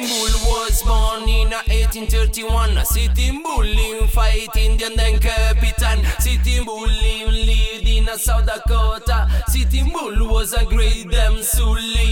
Sitting Bull was born in 1831. Sitting Bull in fight Indian then Capitan. Sitting Bull lived in South Dakota. Sitting Bull was a great damn Sully.